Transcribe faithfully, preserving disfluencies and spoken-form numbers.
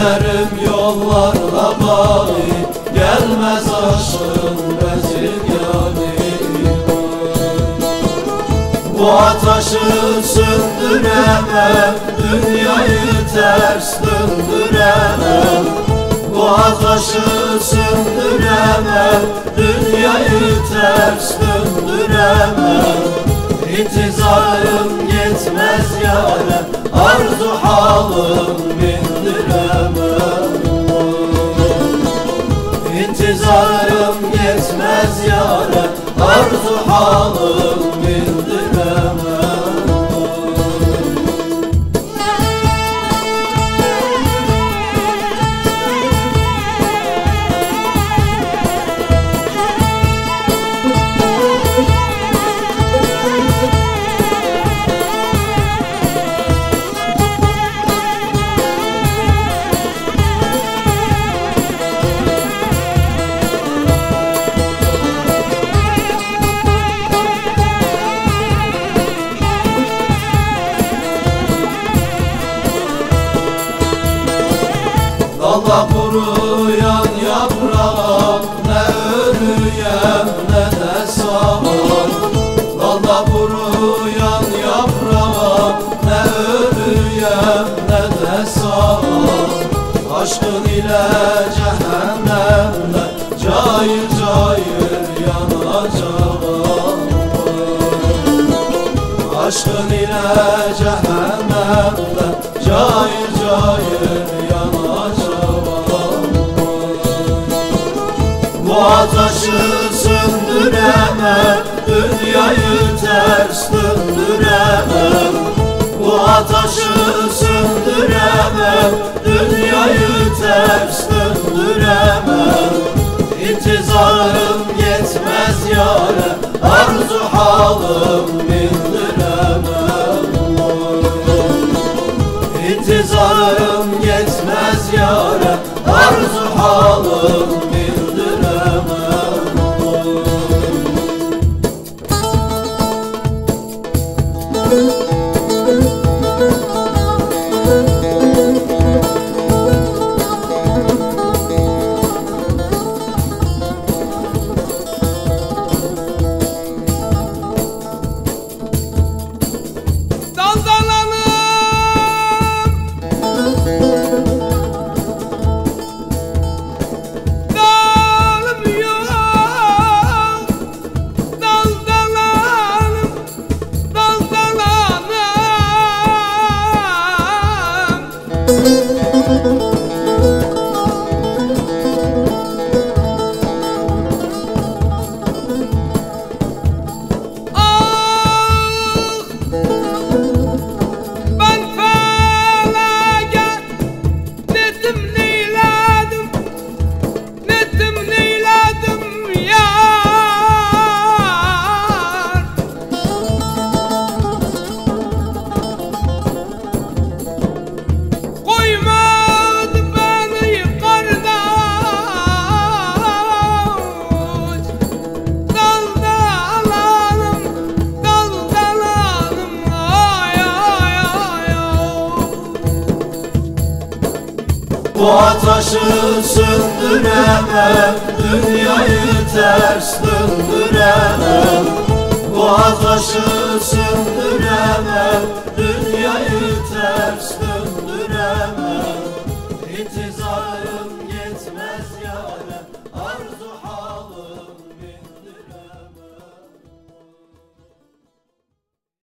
Gezerim yollarla bari, gelmez aşkın bezirgani. Bu ateşi söndüremem, dünyayı ters döndüremem. Bu ateşi söndüremem, dünyayı ters döndüremem. İntizarım yetmez yâre, arzu halım bindiremem. İntizarım yetmez yâre, arzu halım bindiremem. Dalda kuruyan yaprağa, ne ölüyem ne de sağam. Dalda kuruyan yaprağa, ne ölüyem ne de sağam. Aşkın ile cehennemde cayır cayır yanacağım. Aşkın ile cehennemde cayır cayır yanacağım. Bu ateşi söndüremem, dünyayı ters döndüremem. Bu ateşi söndüremem, dünyayı ters döndüremem. İntizarım yetmez yâre, arzu halım bindiremem. İntizarım yetmez yâre, arzu halım bindiremem. Bu ateşi söndüremem, dünyayı ters döndüremem. Bu ateşi söndüremem, dünyayı ters döndüremem. İntizarım yetmez yâre,